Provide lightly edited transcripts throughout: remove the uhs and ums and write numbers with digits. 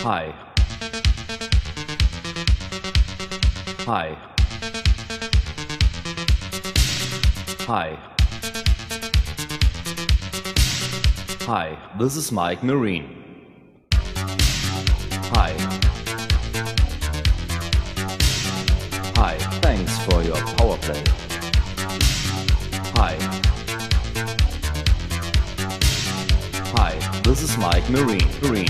Hi. Hi. Hi. Hi, this is Mike Marine. Hi. Hi, thanks for your power play. Hi. Hi, this is Mike Marine. Marine.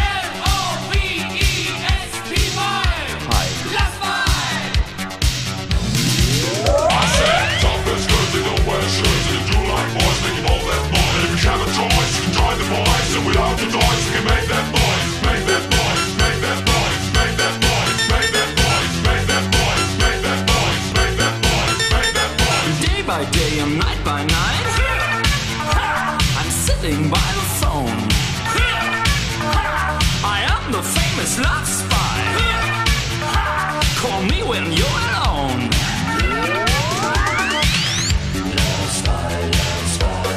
Without the noise, you can make that noise, make that noise, make that noise, make that noise, make that noise, make that noise, make that noise, make that noise, make that noise. Day by day and night by night, I'm sitting by the phone. I am the famous love spy. Call me when you're alone. Love spy, love spy.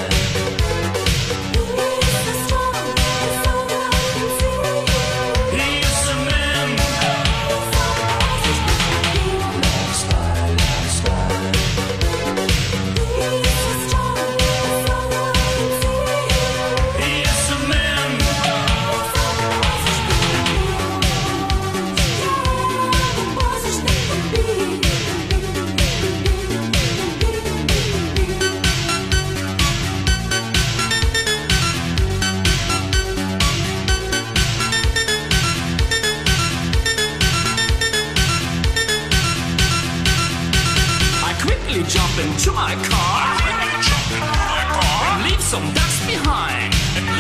Jump into my car and leave some dust behind.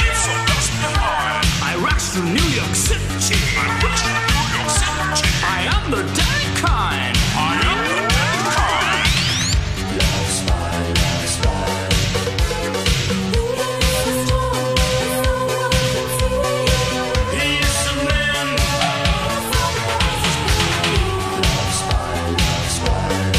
I rush to New York City. I am the dead kind. Love spy, love spy. He is a man. Love spy, love spy.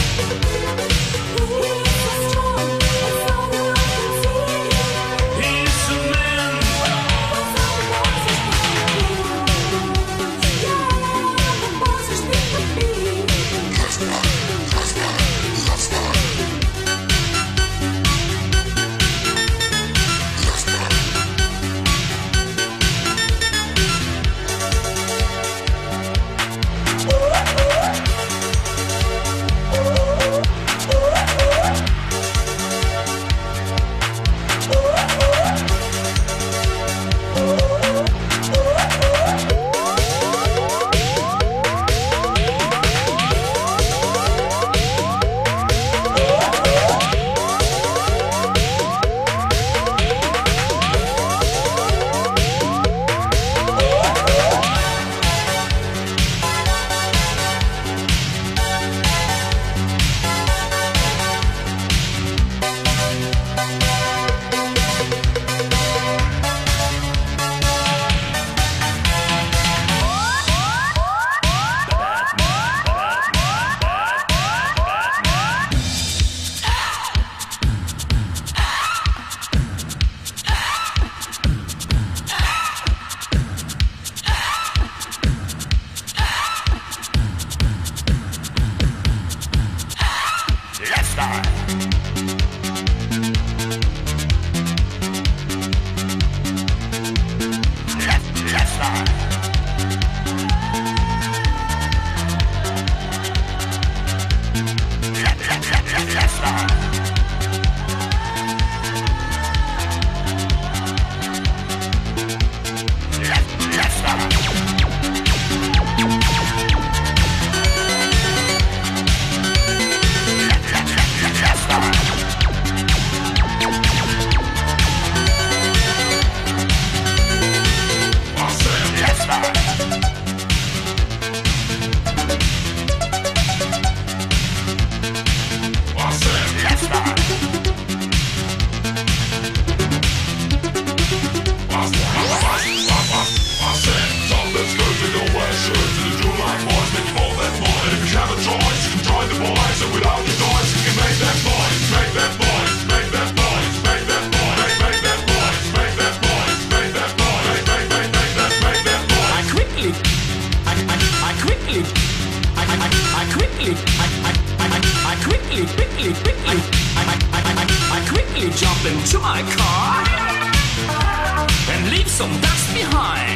jump into my car and leave some dust behind.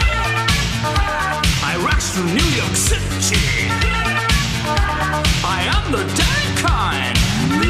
I rush to New York City. I am the dead kind.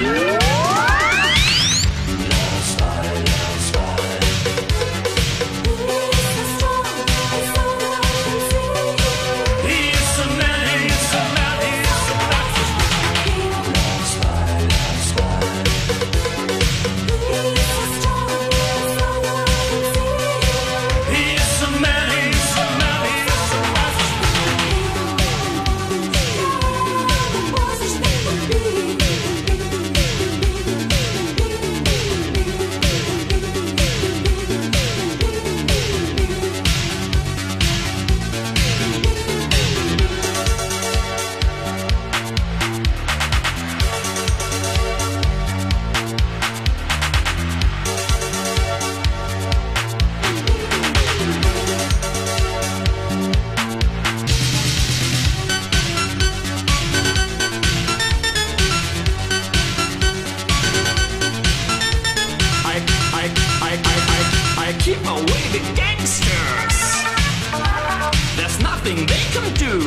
I keep away the gangsters. There's nothing they can do.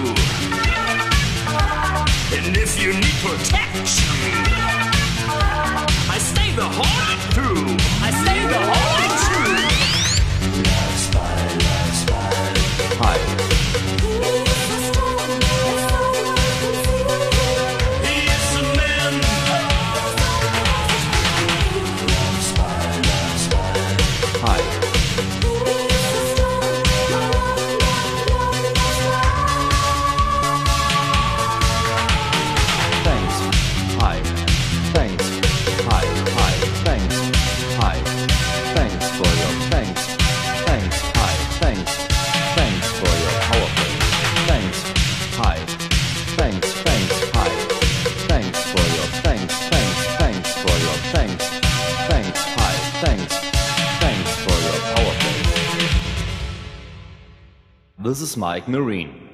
And if you need protection, I stay the whole night through. I stay the whole night through. Hi. Hi. Thanks. Hi. Thanks. Hi. Hi. Thanks. Hi. Thanks for your thanks. Thanks. Hi. Thanks. Thanks for your power play. Thanks. Hi. Thanks. Thanks. Hi. Thanks for your thanks. Thanks. Thanks for your thanks. Thanks. Hi. Thanks. Thanks for your power play. This is Mike Marine.